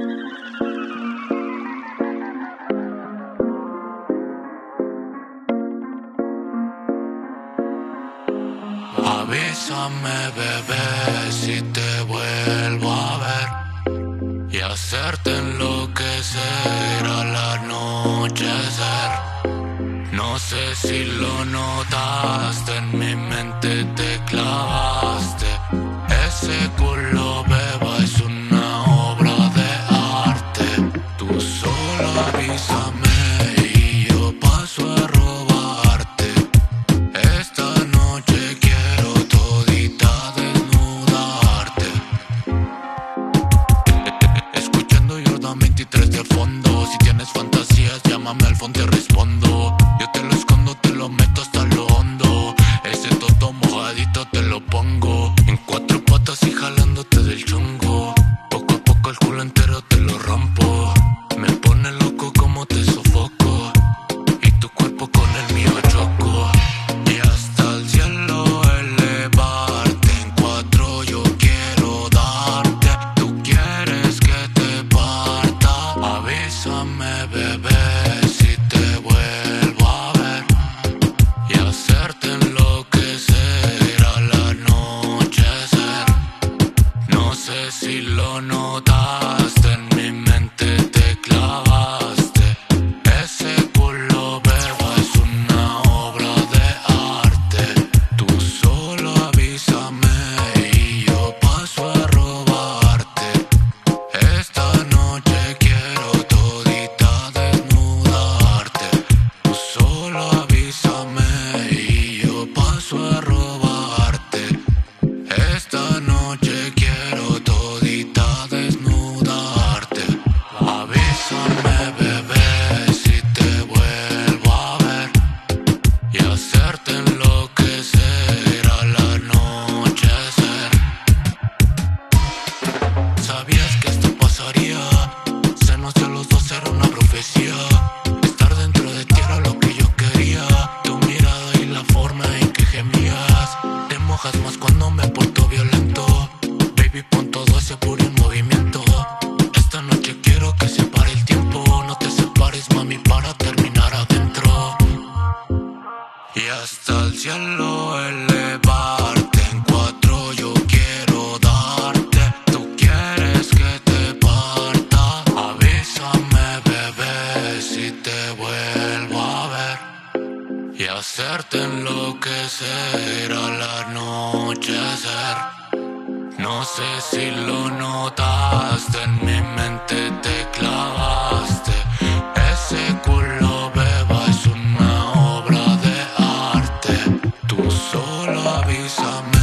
Avísame, bebé, si te vuelvo a ver y hacerte enloquecer al anochecer. No sé si lo notaste, en mi mente te clavaste. Ese culo, beba, es una obra de arte. Tú solo avísame y yo paso a robarte. Esta noche quiero todita desnudarte. Escuchando Jordan 23 de fondo. Si tienes fantasías, llámame al fondo, te respondo. Yo te lo escondo, te lo meto hasta lo hondo. Ese toto mojadito te lo pongo en cuatro patas y jalándote del chongo. Poco a poco el culo entero te lo rompo. Me pone loco como te sofoco y tu cuerpo con el mío choco. Y hasta el cielo elevarte. En cuatro yo quiero darte. Tú quieres que te parta. Avísame, bebé, si te vuelvo a ver y hacerte enloquecer al anochecer. No sé si lo notaste, en mi mente te clavaste. Ese culo, beba, es una obra de arte. Tú solo avísame y yo paso a robarte. Esta noche quiero todita desnudarte. Tú solo avísame y yo paso a robarte. Esta noche quiero todita desnudarte. Avísame, bebé, si te vuelvo a ver y hacerte enloquecer al anochecer. ¿Sabías que esto pasaría? Se nos dio a los dos, era una profecía. Estar dentro de ti era lo que yo quería. Tu mirada y la forma en que gemías. Te mojas más cuando me porto violento. Baby, pon todo ese puro en movimiento. Esta noche quiero que se pare el tiempo. No te separes, mami, para terminar adentro. Y hasta el cielo elevarte. En cuatro yo quiero darte. Tú quieres que te parta. Avísame, bebé, si te vuelvo a ver y hacerte enloquecer al anochecer. No sé si lo notaste, en mi mente te clavaste. Ese culo, beba, es una obra de arte. Tú solo avísame